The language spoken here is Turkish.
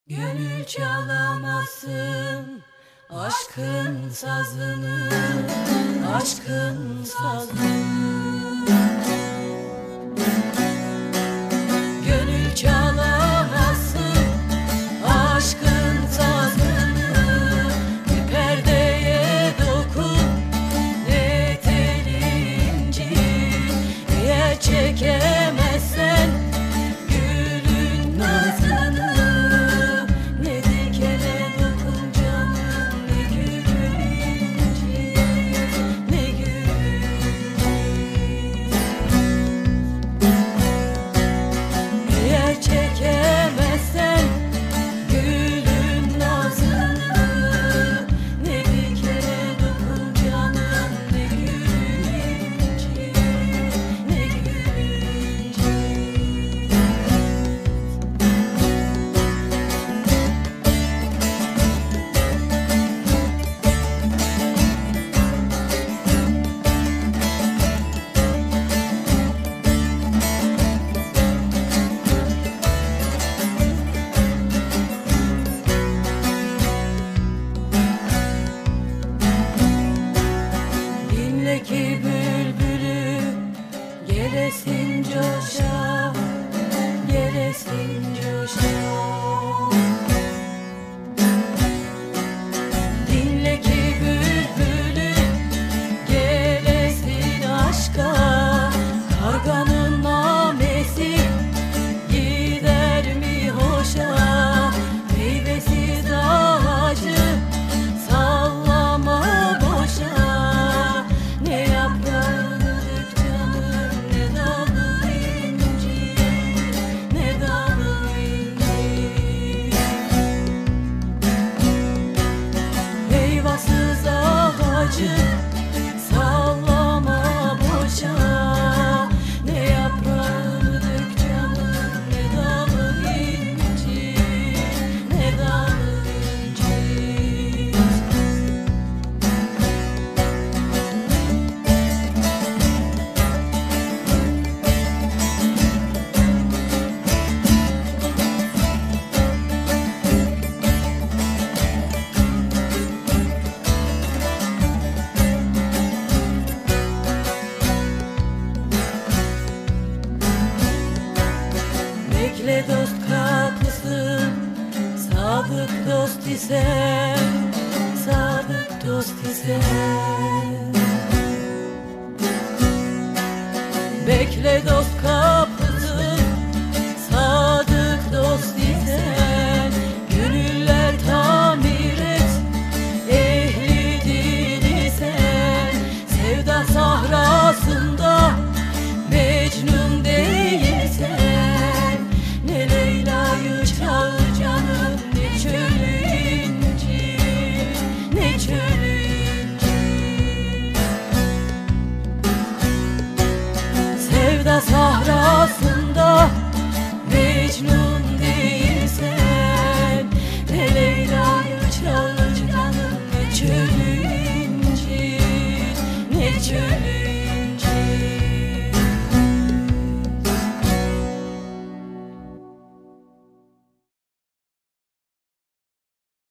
Gönül çalamazsın aşkın sazını, aşkın sazını. Gönül çalamazsın aşkın sazını. Bir perdeye dokun, ne tel incir. Eğer çekemezsen gülün nazını, ne dikene dokun canım, ne gülün incir, ne gülün. Eğer çekemezsen gülün nazını, ne dikene dokun canım, ne gülün incir, ne gülün incir. Dinle ki bülbülü gelesin coşa, gelesin coşa. Dinle ki bülbülü gelesin aşka, karganın namesi gider mi hoşa? Meyvesiz ağacı sallama boşa. Ne yaprağını dök canım, ne dalı incir, ne dalı incir. Meyvasız ağacı sallama boşa. Ne yaprağını dök canım, ne dalı incir, ne dalı incir. Bekle dost kapısın, sadık dost ise, sadık dost ise.